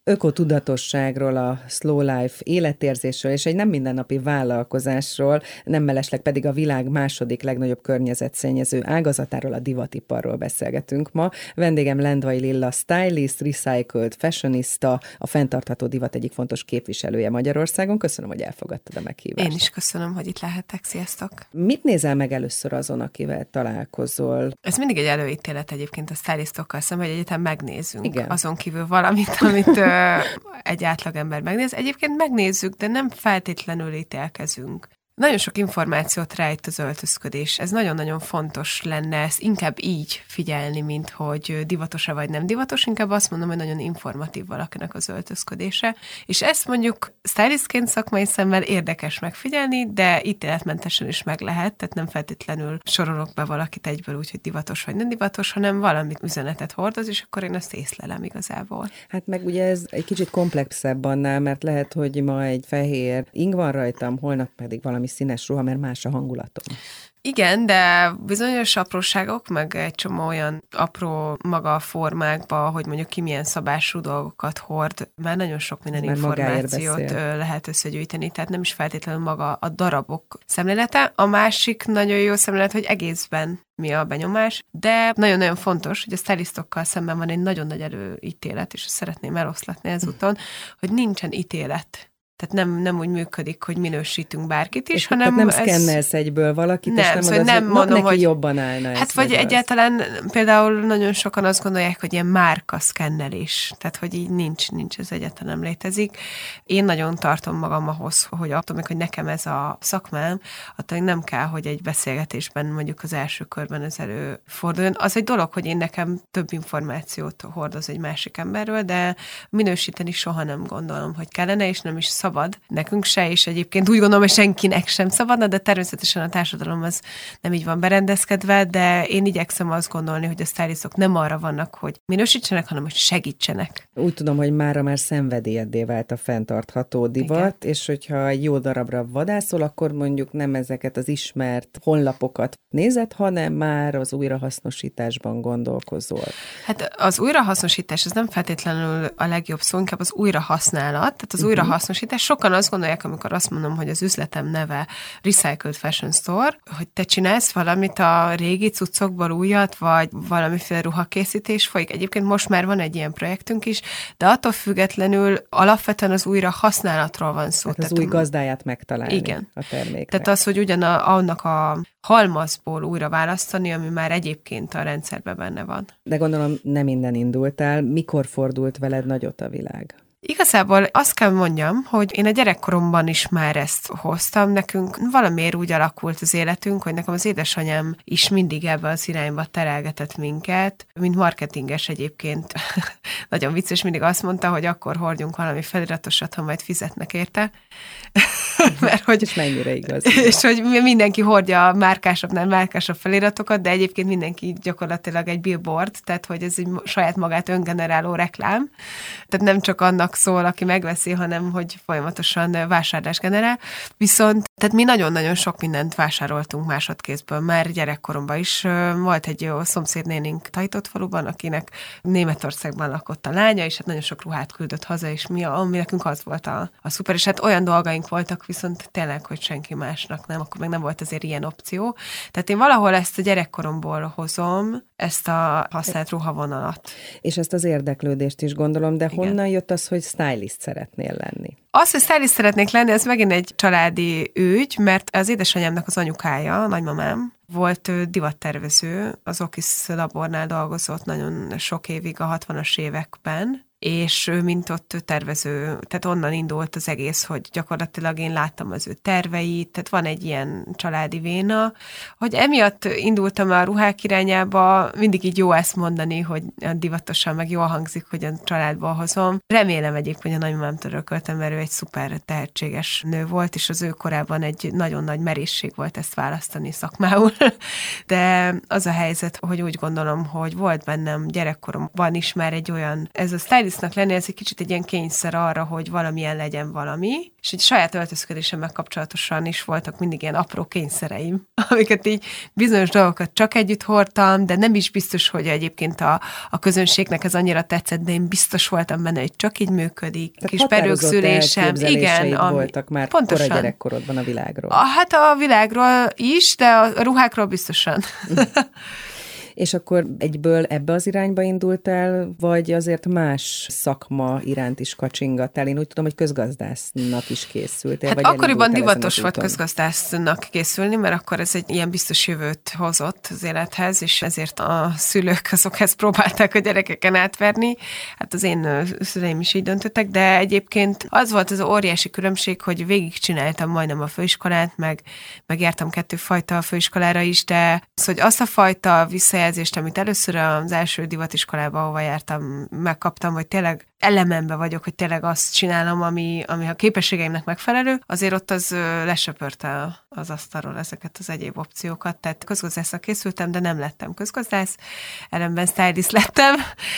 ökotudatosságról, a slow life életérzésről és egy nem mindennapi vállalkozásról, nem mellesleg pedig a világ második legnagyobb környezetszennyező ágazatáról, a divatiparról beszélgetünk ma. Vendégem Lendvai Lilla stylist, recycled fashionista, a fenntartható divat egyik fontos képviselője Magyarországon. Köszönöm, hogy elfogadtad a meghívást. Én is köszönöm, hogy itt lehetek. Sziasztok! Mit nézel meg először azon, akivel találkozol? Ez mindig egy előítélet egyébként a stylistokkal szemben, hogy egyetem megnézzünk. Igen. Azon kívül valamit, amit egy átlagember megnéz. Egyébként megnézzük, de nem feltétlenül ítélkezünk. Nagyon sok információt rejt az öltözködés. Ez nagyon-nagyon fontos lenne ezt inkább így figyelni, mint hogy divatos-e vagy nem divatos. Inkább azt mondom, hogy nagyon informatív valakinek az öltözködése. És ezt mondjuk stylistként szakmai szemmel érdekes megfigyelni, de ítéletmentesen is meg lehet, tehát nem feltétlenül sorolok be valakit egyből úgy, hogy divatos vagy nem divatos, hanem valamit üzenetet hordoz, és akkor én ezt észlelem igazából. Hát meg ugye ez egy kicsit komplexebb annál, mert lehet, hogy ma egy fehér ing van rajtam, holnap pedig valami színes ruha, mert más a hangulatom. Igen, de bizonyos apróságok, meg egy csomó olyan apró maga formákba, hogy mondjuk ki milyen szabású dolgokat hord, már nagyon sok minden információt lehet összegyűjteni, tehát nem is feltétlenül maga a darabok szemlélete. A másik nagyon jó szemlélet, hogy egészben mi a benyomás, de nagyon-nagyon fontos, hogy a stylistokkal szemben van egy nagyon nagy előítélet, és szeretném eloszlatni ezúton, hogy nincsen ítélet. Tehát nem úgy működik, hogy minősítünk bárkit is, és hanem nem szkennelsz egyből valakit, nem, és szóval nem mondom, neki hogy jobban állna ez. Hát vagy egyáltalán például nagyon sokan azt gondolják, hogy ilyen márka szkennelés, tehát hogy így nincs, ez egyáltalán nem létezik. Én nagyon tartom magam ahhoz, hogy attól még, hogy nekem ez a szakmám, attól még nem kell, hogy egy beszélgetésben mondjuk az első körben ez előforduljon. Az egy dolog, hogy én nekem több információt hordoz egy másik emberről, de minősíteni soha nem gondolom, hogy kellene, és nem is szabad nekünk se, és egyébként úgy gondolom, hogy senkinek sem szabadna, de természetesen a társadalom az nem így van berendezkedve, de én igyekszem azt gondolni, hogy a stylistok nem arra vannak, hogy minősítsenek, hanem hogy segítsenek. Úgy tudom, hogy mára már szenvedélyeddé vált a fenntartható divat, igen. És hogyha egy jó darabra vadászol, akkor mondjuk nem ezeket az ismert honlapokat nézed, hanem már az újrahasznosításban gondolkozol. Hát az újrahasznosítás ez nem feltétlenül a legjobb szó, inkább az újrahasználat, tehát az újrahasznosítás. Sokan azt gondolják, amikor azt mondom, hogy az üzletem neve Recycled Fashion Store, hogy te csinálsz valamit a régi cuccokból újat, vagy valamiféle ruhakészítés folyik. Egyébként most már van egy ilyen projektünk is, de attól függetlenül alapvetően az újra használatról van szó. Tehát az új gazdáját megtalálni, igen, a terméknek. Tehát az, hogy annak a halmazból újra választani, ami már egyébként a rendszerben benne van. De gondolom nem innen indultál. Mikor fordult veled nagyot a világ? Igazából azt kell mondjam, hogy én a gyerekkoromban is már ezt hoztam. Nekünk valamiért úgy alakult az életünk, hogy nekem az édesanyám is mindig ebbe az irányba terelgetett minket, mint marketinges egyébként. Nagyon vicces, mindig azt mondta, hogy akkor hordjunk valami feliratosat, ha majd fizetnek érte. Mert hogy és mennyire igaz. És hogy mindenki hordja a márkásabb feliratokat, de egyébként mindenki gyakorlatilag egy billboard, tehát hogy ez egy saját magát öngeneráló reklám. Tehát nem csak annak szól, aki megveszi, hanem hogy folyamatosan vásárlás generál. Viszont tehát mi nagyon-nagyon sok mindent vásároltunk másodkézből. Már gyerekkoromban is volt egy jó szomszédnénink Tajtótfaluban, akinek Németországban lakott a lánya, és hát nagyon sok ruhát küldött haza, és ami nekünk az volt a szuper, és hát olyan dolgaink voltak, viszont tényleg, hogy senki másnak nem, akkor meg nem volt azért ilyen opció. Tehát én valahol ezt a gyerekkoromból hozom, ezt a használt ruhavonalat. És ezt az érdeklődést is gondolom, de igen. Honnan jött az, hogy stylist szeretnél lenni? Az, hogy stylist szeretnék lenni, ez megint egy családi ügy, mert az édesanyámnak az anyukája, a nagymamám, volt divattervező, az Okis labornál dolgozott nagyon sok évig a 60-as években, és ő mint ott tervező, tehát onnan indult az egész, hogy gyakorlatilag én láttam az ő terveit, tehát van egy ilyen családi véna, hogy emiatt indultam a ruhák irányába, mindig így jó ezt mondani, hogy divatosan, meg jól hangzik, hogy a családból hozom. Remélem egyébként, hogy a nagymamámtól örököltem, mert ő egy szuper tehetséges nő volt, és az ő korában egy nagyon nagy merészség volt ezt választani szakmául. De az a helyzet, hogy úgy gondolom, hogy volt bennem gyerekkoromban is már egy olyan, ez a stylist stylistnak lenni, ez egy kicsit egy ilyen kényszer arra, hogy valamilyen legyen valami, és egy saját öltözködésemmel kapcsolatosan is voltak mindig ilyen apró kényszereim, amiket így bizonyos dolgokat csak együtt hordtam, de nem is biztos, hogy egyébként a közönségnek ez annyira tetszett, de én biztos voltam benne, hogy csak így működik. Tehát kis perőkszülésem, igen. Voltak már pontosan. Kora gyerekkorodban a világról. Hát a világról is, de a ruhákról biztosan. És akkor egyből ebbe az irányba indultál, vagy azért más szakma iránt is kacsingattál? Én úgy tudom, hogy közgazdásznak is készültél. Hát vagy akkoriban divatos volt közgazdásznak készülni, mert akkor ez egy ilyen biztos jövőt hozott az élethez, és ezért a szülők azok ezt próbálták a gyerekeken átverni. Hát az én szüleim is így döntöttek, de egyébként az volt az óriási különbség, hogy végigcsináltam majdnem a főiskolát, meg jártam 2 fajta a főiskolára is, de az, hogy azt a fajta visszajelzést, amit először az első divatiskolába, ahova jártam, megkaptam, hogy tényleg elemembe vagyok, hogy tényleg azt csinálom, ami a képességeimnek megfelelő, azért ott az lesöpörte az asztalról ezeket az egyéb opciókat. Tehát közgazdászra készültem, de nem lettem közgazdász, ellenben stylist lettem,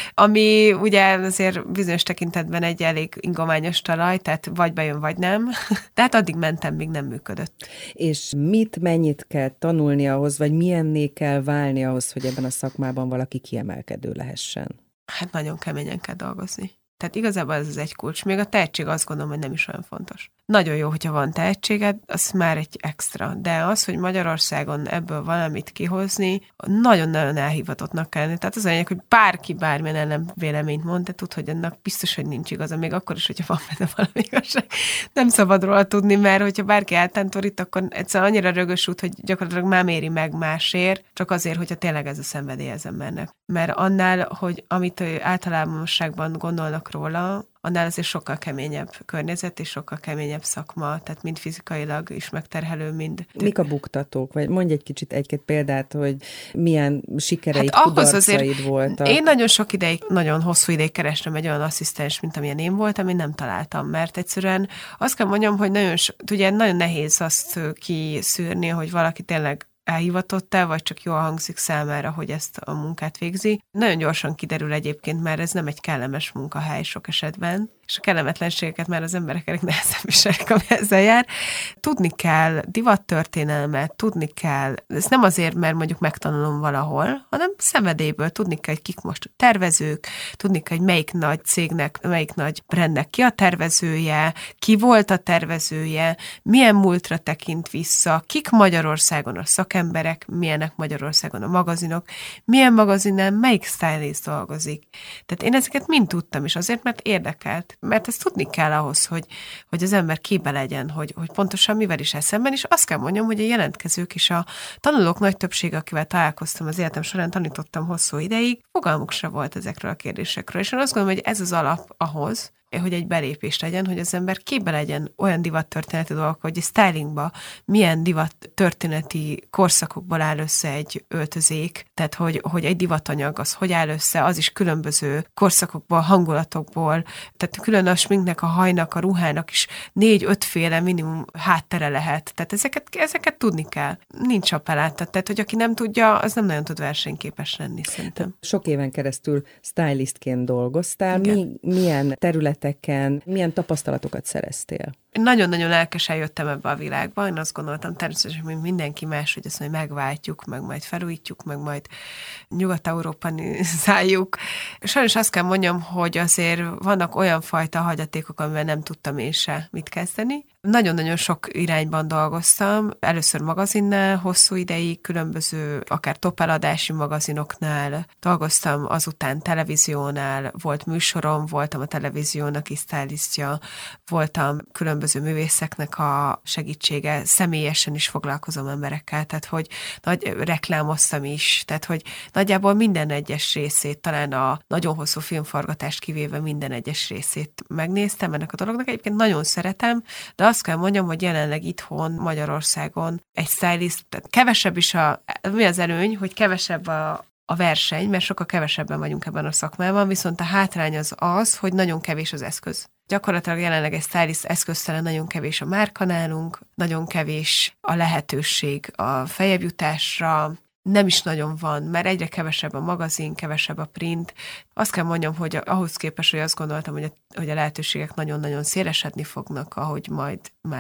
ami ugye azért bizonyos tekintetben egy elég ingományos talaj, tehát vagy bejön, vagy nem. De hát addig mentem, míg nem működött. És mennyit kell tanulni ahhoz, vagy milyenné kell válni ahhoz, hogy ebben a szakmában valaki kiemelkedő lehessen? Hát nagyon keményen kell dolgozni. Tehát igazából ez az egy kulcs. Még a tehetség azt gondolom, hogy nem is olyan fontos. Nagyon jó, hogyha van tehetséged, az már egy extra. De az, hogy Magyarországon ebből valamit kihozni, nagyon-nagyon elhivatottnak kell lenni. Tehát az a lényeg, hogy bárki bármilyen ellen véleményt mond, de tud, hogy ennek biztos, hogy nincs igaza, még akkor is, hogyha van benne valami igazság. Nem szabad róla tudni, mert hogyha bárki eltántorít, akkor egyszerűen annyira rögös út, hogy gyakorlatilag már méri meg másért, csak azért, hogyha tényleg ez a szenvedély az embernek. Mert annál, hogy amit általánosságban gondolnak róla, annál azért sokkal keményebb környezet és sokkal keményebb szakma, tehát mind fizikailag is megterhelő, mind... Mik a buktatók? Vagy mondj egy kicsit egy-két példát, hogy milyen sikereid, kudarcaid voltak. Én nagyon sok ideig, nagyon hosszú ideig kerestem egy olyan asszisztens, mint amilyen én voltam, én nem találtam, mert egyszerűen azt kell mondjam, hogy ugye nagyon nehéz azt kiszűrni, hogy valaki tényleg elhivatott-e, vagy csak jól hangzik számára, hogy ezt a munkát végzi. Nagyon gyorsan kiderül egyébként, mert ez nem egy kellemes munkahely sok esetben, és a kellemetlenségeket már az emberek elég nehezen viselik, ami ezzel jár. Tudni kell divattörténelmet, tudni kell, ez nem azért, mert mondjuk megtanulom valahol, hanem szenvedélyből tudni kell, hogy kik most a tervezők, tudni kell, hogy melyik nagy cégnek, melyik nagy brandnek ki a tervezője, ki volt a tervezője, milyen múltra tekint vissza, kik Magyarországon a szakemberek, milyenek Magyarországon a magazinok, milyen magazinnál melyik stylist dolgozik. Tehát én ezeket mind tudtam is azért, mert érdekelt. Mert ezt tudni kell ahhoz, hogy az ember képbe legyen, hogy pontosan mivel is eszemben, és azt kell mondjam, hogy a jelentkezők és a tanulók nagy többsége, akivel találkoztam az életem során, tanítottam hosszú ideig, fogalmuk se volt ezekről a kérdésekről. És én azt gondolom, hogy ez az alap ahhoz, hogy egy belépés legyen, hogy az ember képbe legyen olyan divattörténeti dolgok, hogy egy stylingba milyen divattörténeti korszakokból áll össze egy öltözék, tehát hogy egy divatanyag az hogy áll össze, az is különböző korszakokból, hangulatokból, tehát külön a sminknek, a hajnak, a ruhának is 4-5 féle minimum háttere lehet. Tehát ezeket tudni kell. Nincs appellátat, tehát hogy aki nem tudja, az nem nagyon tud versenyképes lenni, szerintem. Sok éven keresztül stylistként dolgoztál. Milyen területeken, milyen tapasztalatokat szereztél? Nagyon-nagyon lelkesen jöttem ebbe a világba. Én azt gondoltam természetesen, hogy mindenki más, hogy ezt majd megváltjuk, meg majd felújítjuk, meg majd nyugat-európanizáljuk. Sajnos azt kell mondjam, hogy azért vannak olyan fajta hagyatékok, amivel nem tudtam én se mit kezdeni. Nagyon-nagyon sok irányban dolgoztam. Először magazinnál, hosszú ideig, különböző, akár topeladási magazinoknál dolgoztam, azután televíziónál, volt műsorom, voltam a televíziónak is stylistja, voltam különböző művészeknek a segítsége, személyesen is foglalkozom emberekkel, tehát hogy reklámoztam is, tehát hogy nagyjából minden egyes részét, talán a nagyon hosszú filmforgatást kivéve minden egyes részét megnéztem ennek a dolognak. Egyébként nagyon szeretem, de azt kell mondjam, hogy jelenleg itthon, Magyarországon egy stylist, tehát kevesebb is mi az előny, hogy kevesebb a verseny, mert sokkal kevesebben vagyunk ebben a szakmában, viszont a hátrány az, hogy nagyon kevés az eszköz. Gyakorlatilag jelenleg egy stylist eszköztelen, nagyon kevés a márkanálunk, nagyon kevés a lehetőség a feljebb jutásra, nem is nagyon van, mert egyre kevesebb a magazin, kevesebb a print. Azt kell mondjam, hogy ahhoz képest, hogy azt gondoltam, hogy a lehetőségek nagyon-nagyon szélesedni fognak, ahogy majd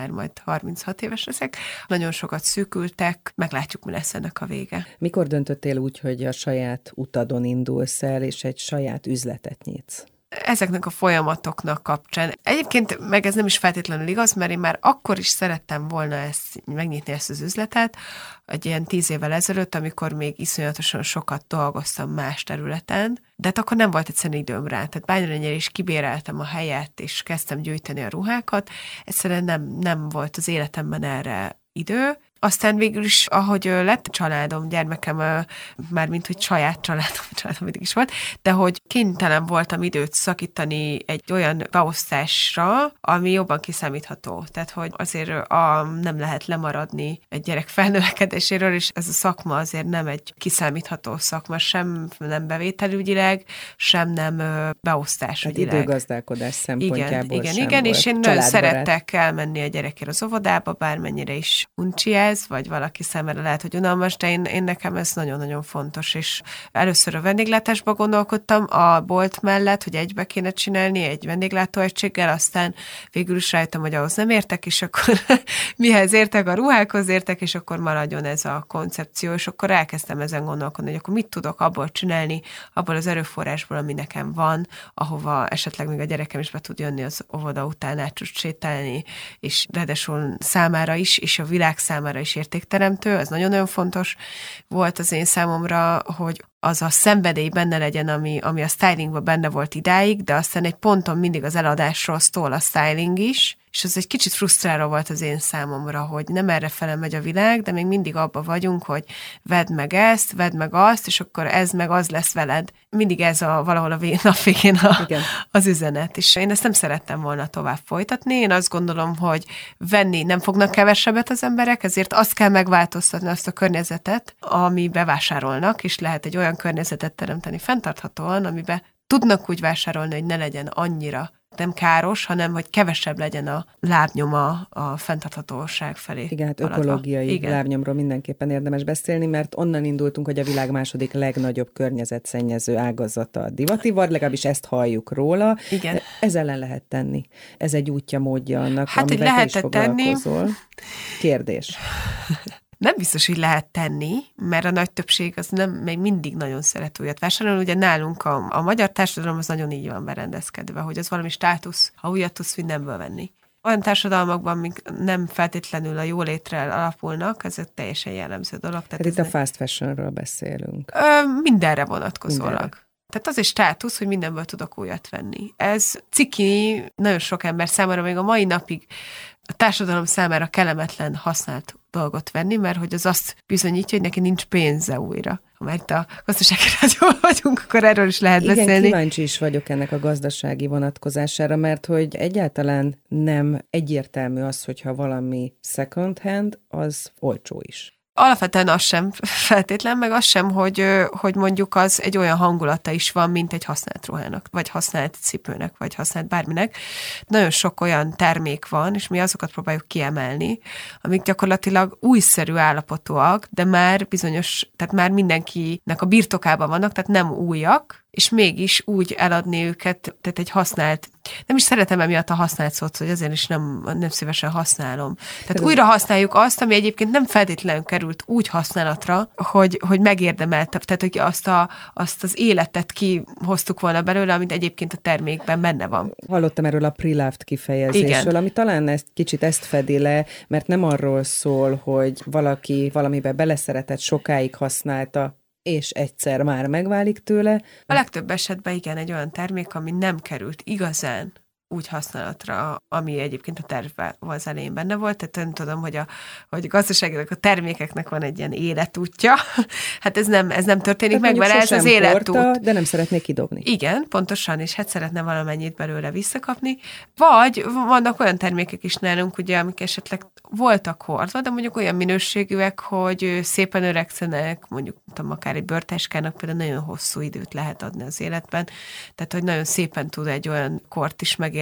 36 éves leszek. Nagyon sokat szűkültek, meglátjuk, mi lesz ennek a vége. Mikor döntöttél úgy, hogy a saját utadon indulsz el, és egy saját üzletet nyitsz? Ezeknek a folyamatoknak kapcsán. Egyébként meg ez nem is feltétlenül igaz, mert én már akkor is szerettem volna megnyitni ezt az üzletet, egy ilyen 10 évvel ezelőtt, amikor még iszonyatosan sokat dolgoztam más területen, de hát akkor nem volt egyszerűen időm rá. Tehát bármennyire is kibéreltem a helyet, és kezdtem gyűjteni a ruhákat, egyszerűen nem volt az életemben erre idő. Aztán végül is, ahogy lett családom, gyermekem, mármint, hogy saját családom mindig is volt, de hogy kénytelen voltam időt szakítani egy olyan beosztásra, ami jobban kiszámítható. Tehát, hogy azért nem lehet lemaradni egy gyerek felnövekedéséről, és ez a szakma azért nem egy kiszámítható szakma, sem nem bevételügyileg, sem nem beosztásügyileg. Hát időgazdálkodás szempontjából igen, és én nagyon szerettek elmenni a gyerekért az óvodába, bármennyire is uncsi ez, vagy valaki számára lehet, hogy unalmas, de én nekem ez nagyon-nagyon fontos, és először a vendéglátásba gondolkodtam a bolt mellett, hogy egybe kéne csinálni egy vendéglátóegységgel, aztán végül is rájöttem, hogy ahhoz nem értek, és akkor mihez értek, a ruhákhoz értek, és akkor maradjon ez a koncepció, és akkor elkezdtem ezen gondolkodni, hogy akkor mit tudok abból csinálni, abból az erőforrásból, ami nekem van, ahova esetleg még a gyerekem is be tud jönni az óvoda után át sétálni, és ráadásul számára is, és a világ számára is értékteremtő, ez nagyon-nagyon fontos volt az én számomra, hogy az a szenvedély benne legyen, ami a stylingban benne volt idáig, de aztán egy ponton mindig az eladásról szól a styling is, és ez egy kicsit frusztráló volt az én számomra, hogy nem erre fele megy a világ, de még mindig abba vagyunk, hogy vedd meg ezt, vedd meg azt, és akkor ez meg az lesz veled. Mindig ez valahol a nap végén az üzenet. És én ezt nem szerettem volna tovább folytatni. Én azt gondolom, hogy venni nem fognak kevesebbet az emberek, ezért azt kell megváltoztatni, azt a környezetet, ami bevásárolnak, és lehet egy olyan környezetet teremteni fenntarthatóan, amiben tudnak úgy vásárolni, hogy ne legyen annyira nem káros, hanem hogy kevesebb legyen a lábnyoma a fenntarthatóság felé. Igen, hát ökológiai lábnyomról mindenképpen érdemes beszélni, mert onnan indultunk, hogy a világ második legnagyobb környezetszennyező ágazata a divativar, legalábbis ezt halljuk róla. Igen. Ez ellen lehet tenni. Ez egy útja, módja annak, hát, amivel te is foglalkozol. Kérdés. Nem biztos, hogy lehet tenni, mert a nagy többség az nem, még mindig nagyon szeret újat vásárolni. Ugye nálunk a magyar társadalom az nagyon így van berendezkedve, hogy az valami státusz, ha újat tudsz mindenből venni. Olyan társadalmakban, amik nem feltétlenül a jólétre alapulnak, ez egy teljesen jellemző dolog. Tehát itt a fast fashionről beszélünk. Mindenre vonatkozólag. Tehát az egy státusz, hogy mindenből tudok újat venni. Ez ciki nagyon sok ember számára még a mai napig a társadalom számára kellemetlen használt dolgot venni, mert hogy az azt bizonyítja, hogy neki nincs pénze újra. Ha már itt a gazdasági rádióban vagyunk, akkor erről is lehet beszélni. Igen, kíváncsi is vagyok ennek a gazdasági vonatkozására, mert hogy egyáltalán nem egyértelmű az, hogyha valami second hand, az olcsó is. Alapvetően az sem feltétlen, meg az sem, hogy mondjuk az egy olyan hangulata is van, mint egy használt ruhának, vagy használt cipőnek, vagy használt bárminek. Nagyon sok olyan termék van, és mi azokat próbáljuk kiemelni, amik gyakorlatilag újszerű állapotúak, de már bizonyos, tehát már mindenkinek a birtokában vannak, tehát nem újak, és mégis úgy eladni őket, tehát egy használt, nem is szeretem emiatt a használt szót, hogy azért is nem szívesen használom. Tehát újra használjuk azt, ami egyébként nem feltétlenül került úgy használatra, hogy megérdemelte, tehát hogy azt az életet kihoztuk volna belőle, amit egyébként a termékben benne van. Hallottam erről a pre-loved kifejezésről, igen, ami talán kicsit ezt fedi le, mert nem arról szól, hogy valaki valamibe beleszeretett, sokáig használta, és egyszer már megválik tőle. A legtöbb esetben igen, egy olyan termék, ami nem került igazán úgy használatra, ami egyébként a tervben az elején benne volt. Tehát nem tudom, hogy gazdaságilag a termékeknek van egy ilyen életútja. Hát ez nem történik meg, mert ez az életút. De nem szeretnék kidobni. Igen, pontosan, és hát szeretne valamennyit belőle visszakapni. Vagy vannak olyan termékek is nálunk, ugye, amik esetleg voltak hordva, de mondjuk olyan minőségűek, hogy szépen öregszenek, mondjuk akár egy bőrtáskának például nagyon hosszú időt lehet adni az életben. Tehát, hogy nagyon szépen tud egy olyan kort is megélni,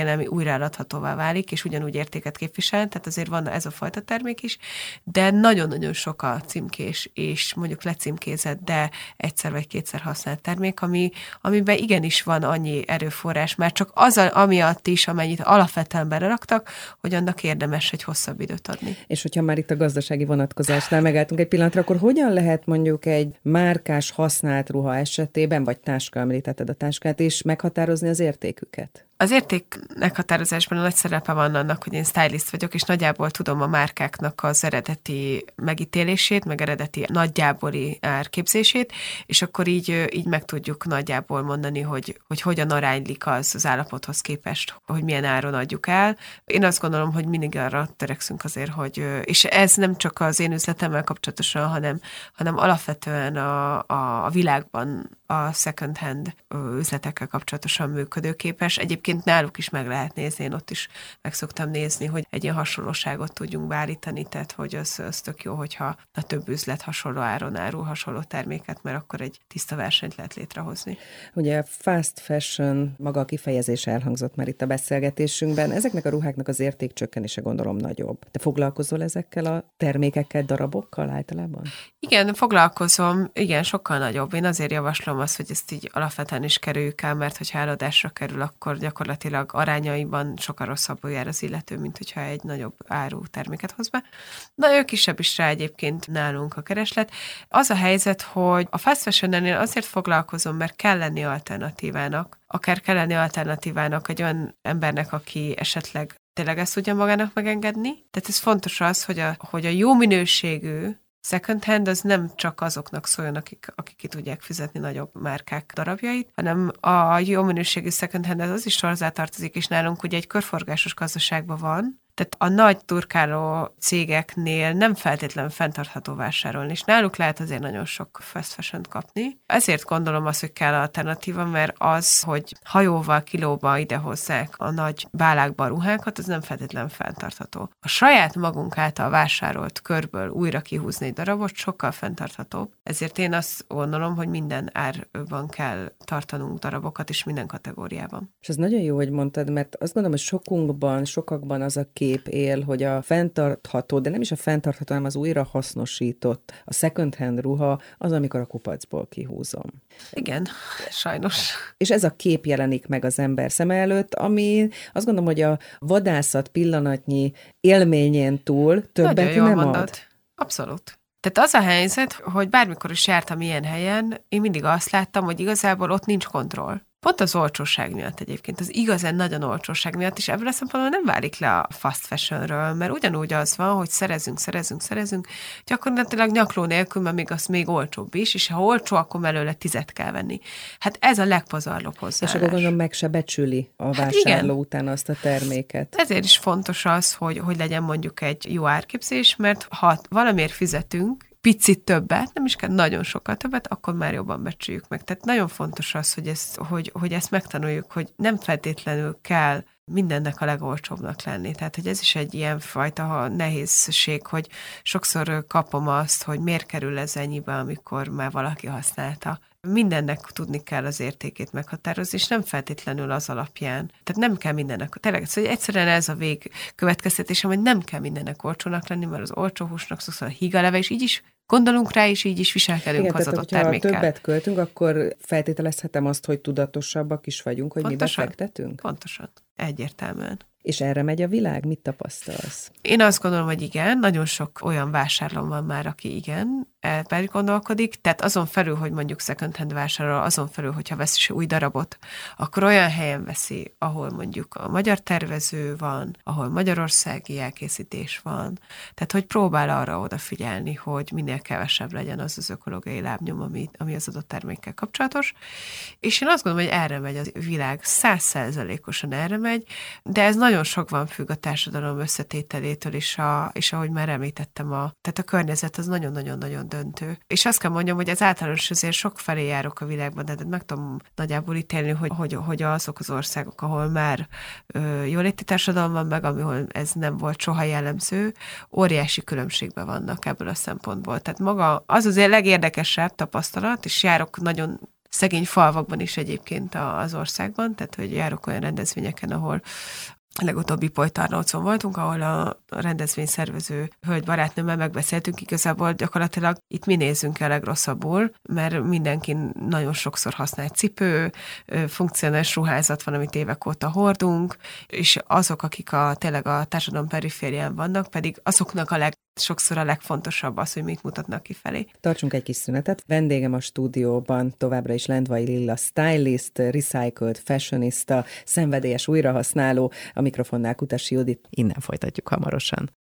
történelmi újraeladhatóvá válik, és ugyanúgy értéket képvisel, tehát azért van ez a fajta termék is, de nagyon-nagyon sok a címkés, és mondjuk lecímkézett, de egyszer vagy kétszer használt termék, amiben igenis van annyi erőforrás, már csak az, amiatt is, amennyit alapvetően beleraktak, hogy annak érdemes egy hosszabb időt adni. És hogyha már itt a gazdasági vonatkozásnál megálltunk egy pillanatra, akkor hogyan lehet mondjuk egy márkás használt ruha esetében, vagy táska, említetted a táskát is, meghatározni az értéküket? Az érték meghatározásban a nagy szerepe van annak, hogy én stylist vagyok, és nagyjából tudom a márkáknak az eredeti megítélését, meg eredeti nagyjáboli árképzését, és akkor így meg tudjuk nagyjából mondani, hogy hogyan aránylik az állapothoz képest, hogy milyen áron adjuk el. Én azt gondolom, hogy mindig arra törekszünk azért, hogy, és ez nem csak az én üzletemmel kapcsolatosan, hanem alapvetően a világban a second hand üzletekkel kapcsolatosan működőképes. Egyébként náluk is meg lehet nézni, én ott is meg szoktam nézni, hogy egy ilyen hasonlóságot tudjunk beállítani, tehát hogy az tök jó, hogyha a több üzlet hasonló áron árul hasonló terméket, mert akkor egy tiszta versenyt lehet létrehozni. Ugye fast fashion, maga a kifejezés elhangzott már itt a beszélgetésünkben. Ezeknek a ruháknak az értékcsökkenése gondolom nagyobb. Te foglalkozol ezekkel a termékekkel, darabokkal általában? Igen, foglalkozom, igen, sokkal nagyobb. Én azért javaslom azt, hogy ezt így alapvetően is kerüljük el, mert hogyha eladásra kerül, akkor gyakorlatilag arányaiban sokkal rosszabbul jár az illető, mint hogyha egy nagyobb áru terméket hoz be. Nagyon kisebb is rá egyébként nálunk a kereslet. Az a helyzet, hogy a fast fashion-nél azért foglalkozom, mert kell lenni alternatívának. Akár kell lenni alternatívának egy olyan embernek, aki esetleg tényleg ezt tudja magának megengedni. Tehát ez fontos az, hogy a jó minőségű second hand az nem csak azoknak szóljon, akik ki tudják fizetni nagyobb márkák darabjait, hanem a jó minőségű second hand az is hozzátartozik, és nálunk ugye egy körforgásos gazdaságban van, tehát a nagy turkáló cégeknél nem feltétlenül fenntartható vásárolni, és náluk lehet azért nagyon sok fast fashion-t kapni. Ezért gondolom azt, hogy kell alternatíva, mert az, hogy hajóval, kilóba idehozzák a nagy bálákba a ruhákat, az nem feltétlenül fenntartható. A saját magunk által vásárolt körből újra kihúzni egy darabot sokkal fenntarthatóbb. Ezért én azt gondolom, hogy minden árban kell tartanunk darabokat, és minden kategóriában. És ez nagyon jó, hogy mondtad, mert azt gondolom, hogy sokakban az a kép él, hogy a fenntartható, de nem is a fenntartható, hanem az újra hasznosított, a second hand ruha az, amikor a kupacból kihúzom. Igen, sajnos. És ez a kép jelenik meg az ember szeme előtt, ami azt gondolom, hogy a vadászat pillanatnyi élményén túl többet nem ad. Abszolút. Tehát az a helyzet, hogy bármikor is jártam ilyen helyen, én mindig azt láttam, hogy igazából ott nincs kontroll. Pont az olcsóság miatt egyébként, az igazán nagyon olcsóság miatt, és ebből a szempontból nem válik le a fast fashionről, mert ugyanúgy az van, hogy szerezünk, gyakorlatilag nyakló nélkül, mert még az még olcsóbb is, és ha olcsó, akkor belőle 10 kell venni. Hát ez a legpazarlóbb hozzáállás. És akkor gondolom meg se becsüli a vásárló után azt a terméket. Ezért is fontos az, hogy legyen mondjuk egy jó árképzés, mert ha valamiért fizetünk, picit többet, nem is kell nagyon sokkal többet, akkor már jobban becsüljük meg. Tehát nagyon fontos az, hogy ezt megtanuljuk, hogy nem feltétlenül kell mindennek a legolcsóbbnak lenni. Tehát, hogy ez is egy ilyen fajta nehézség, hogy sokszor kapom azt, hogy miért kerül ez ennyibe, amikor már valaki használta. Mindennek tudni kell az értékét meghatározni, és nem feltétlenül az alapján. Tehát nem kell mindennek, tényleg, szóval egyszerűen ez a végkövetkeztetésem, hogy nem kell mindennek olcsónak lenni, mert az olcsó húsnak sokszor hígaleve, és így is gondolunk rá, és így is viselkedünk az adott termékkel. Ha többet költünk, akkor feltételezhetem azt, hogy tudatosabbak is vagyunk, hogy mibe fektetünk? Pontosan. Egyértelműen. És erre megy a világ? Mit tapasztalsz? Én azt gondolom, hogy igen, nagyon sok olyan vásárlóm van már, aki igen, ebben gondolkodik, tehát azon felül, hogy mondjuk second hand vásárol, azon felül, hogyha vesz új darabot, akkor olyan helyen veszi, ahol mondjuk a magyar tervező van, ahol magyarországi elkészítés van, tehát hogy próbál arra odafigyelni, hogy minél kevesebb legyen az ökológiai lábnyom, ami az adott termékkel kapcsolatos, és én azt gondolom, hogy erre megy a világ, 100%-osan erre megy, de ez nagyon sokban függ a társadalom összetételétől, és ahogy már említettem, tehát a környezet az nagyon-nagyon-nagyon döntő. És azt kell mondjam, hogy az általános azért sok felé járok a világban, de meg tudom nagyjából ítélni, hogy azok az országok, ahol már jóléti társadalom van meg, ahol ez nem volt soha jellemző, óriási különbségben vannak ebből a szempontból. Tehát maga az azért legérdekesebb tapasztalat, és járok nagyon szegény falvakban is egyébként az országban, tehát hogy járok olyan rendezvényeken, ahol a legutóbbi Polytarnócon voltunk, ahol a rendezvényszervező hölgy barátnőmmel megbeszéltünk, igazából gyakorlatilag itt mi nézzünk el legrosszabbul, mert mindenki nagyon sokszor használ cipő, funkcionális ruházat van, amit évek óta hordunk, és azok, akik tényleg a társadalom periférián vannak, pedig azoknak sokszor a legfontosabb az, hogy mit mutatnak kifelé. Tartsunk egy kis szünetet. Vendégem a stúdióban továbbra is Lendvai Lilla stylist, recycled fashionista, szenvedélyes újrahasználó, a mikrofonnál Kutasi Judit. Innen folytatjuk hamarosan.